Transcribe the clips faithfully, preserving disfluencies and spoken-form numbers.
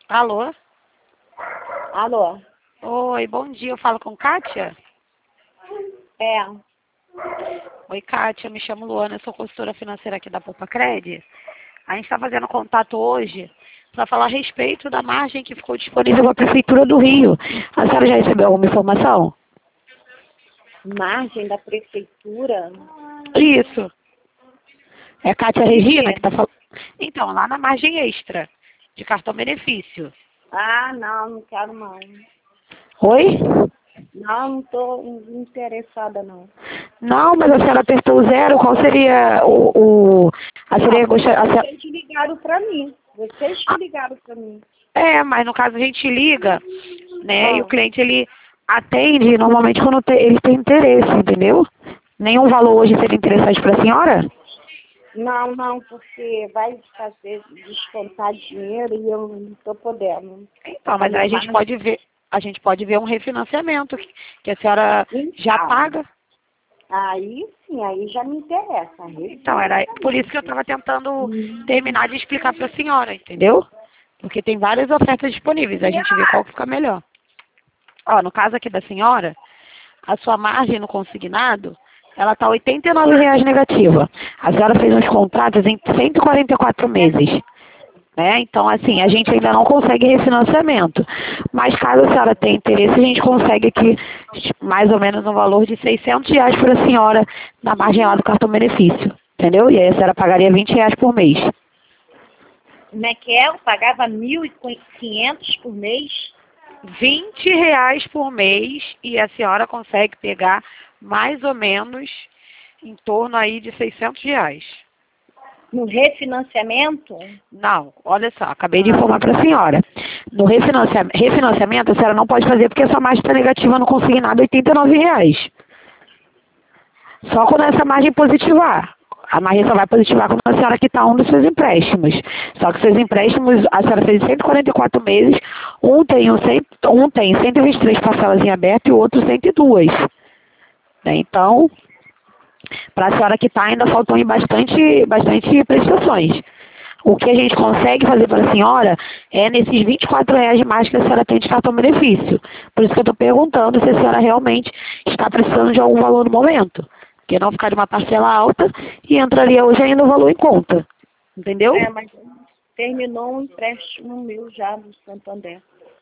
Alô? Alô? Oi, bom dia. Eu falo com Kátia? É. Oi, Kátia. Eu me chamo Luana. Eu sou consultora financeira aqui da Poupa Cred. A gente está fazendo contato hoje para falar a respeito da margem que ficou disponível na Prefeitura do Rio. A senhora já recebeu alguma informação? Margem da prefeitura? Isso. É a Kátia De Regina quê? que está falando. Então, lá na margem extra de cartão benefício. Ah, não, não quero não. Oi? Não, não tô interessada não. Não, mas a senhora apertou o zero. Qual seria o... o a Não, seria porque gosta- a senhora- vocês ligaram pra mim. Vocês que ligaram pra mim. É, mas no caso a gente liga, né? E o Ah, cliente ele atende normalmente quando te- ele tem interesse, entendeu? Nenhum valor hoje seria interessante para a senhora? não, não, porque vai fazer descontar dinheiro e eu não tô podendo. Então, A mas aí minha a gente margem... pode ver, a gente pode ver um refinanciamento que, que a senhora já Então, paga. aí sim, aí já me interessa. Então, era por isso que eu Refinanciamento. estava tentando Hum. terminar de explicar para a senhora, entendeu? Porque tem várias ofertas disponíveis, a gente vê qual que fica melhor. Ó, no caso aqui da senhora, a sua margem no consignado, ela está oitenta e nove reais negativa. A senhora fez uns contratos em cento e quarenta e quatro meses. Né? Então, assim, a gente ainda não consegue refinanciamento. Mas caso a senhora tenha interesse, a gente consegue aqui mais ou menos um valor de seiscentos reais para a senhora na margem lá do cartão benefício. Entendeu? E aí a senhora pagaria vinte reais por mês. Como é que é? Eu pagava mil e quinhentos por mês. vinte reais por mês e a senhora consegue pegar mais ou menos em torno aí de seiscentos reais. No refinanciamento? Não, olha só, acabei de Ah, informar para a senhora. No refinancia- refinanciamento, a senhora não pode fazer porque a sua margem está negativa no consignado oitenta e nove reais. Só quando essa margem positivar. A margem só vai positivar quando a senhora quitar um dos seus empréstimos. Só que seus empréstimos, a senhora fez cento e quarenta e quatro meses, um tem, um, cem, um tem cento e vinte e três parcelas em aberto e o outro cento e dois. Né? Então, para a senhora quitar ainda faltam aí bastante, bastante prestações. O que a gente consegue fazer para a senhora é nesses vinte e quatro reais de mais que a senhora tem de cartão benefício. Por isso que eu estou perguntando se a senhora realmente está precisando de algum valor no momento. Porque não ficaria uma parcela alta e entraria hoje ainda o valor em conta. Entendeu? é, mas terminou um empréstimo meu já do Santander.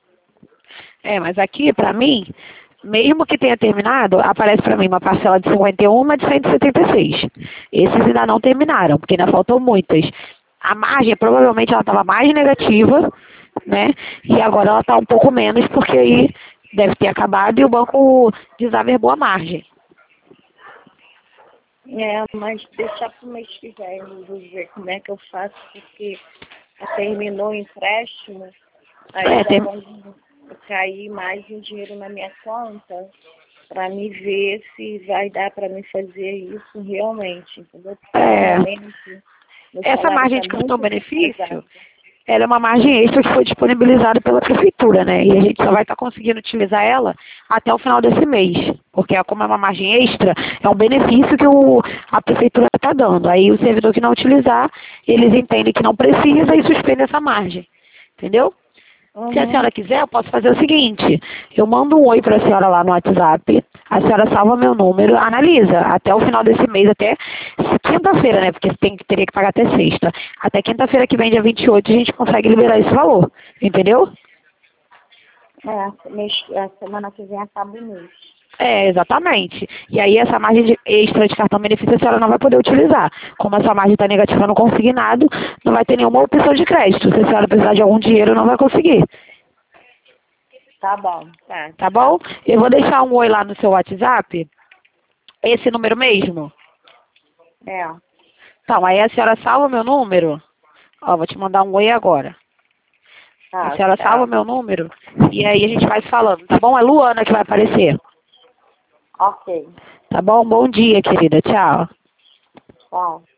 É, mas aqui, para mim, mesmo que tenha terminado, aparece para mim uma parcela de cinquenta e um e uma de cento e setenta e seis. Esses ainda não terminaram, porque ainda faltam muitas. A margem, provavelmente, ela estava mais negativa, né? E agora ela está um pouco menos, porque aí deve ter acabado e o banco desaverbou a margem. É, mas deixar para o mês que vem, eu vou ver como é que eu faço, porque terminou o empréstimo, aí É, já tem, vai cair mais um dinheiro na minha conta para me ver se vai dar para me fazer isso realmente, entendeu? Porque no é, momento meu essa salário margem está de muito cartão-benefício, pesado. ela é uma margem extra que foi disponibilizada pela prefeitura, né? E a gente só vai estar conseguindo utilizar ela até o final desse mês. Porque como é uma margem extra, é um benefício que o, a prefeitura está dando. Aí o servidor que não utilizar, eles entendem que não precisa e suspende essa margem. Entendeu? Se a Uhum. senhora quiser, eu posso fazer o seguinte. Eu mando um oi para a senhora lá no WhatsApp. A senhora salva meu número, analisa até o final desse mês, até quinta-feira, né? Porque tem, teria que pagar até sexta. Até quinta-feira que vem, dia vinte e oito, a gente consegue liberar esse valor. Entendeu? É, mês, a semana que vem acaba o mês. É, exatamente. E aí essa margem de extra de cartão benefício a senhora não vai poder utilizar. Como a sua margem está negativa no consignado, não vai ter nenhuma opção de crédito. Se a senhora precisar de algum dinheiro, não vai conseguir. Tá bom, tá. Tá bom? Eu vou deixar um oi lá no seu WhatsApp. Esse número mesmo? É, Então, aí a senhora salva meu número. Ó, vou te mandar um oi agora. A tá, senhora salva tá. meu número e aí a gente vai se falando, tá bom? É Luana que vai aparecer. Ok, Tá bom? Bom dia, querida. Tchau. tchau.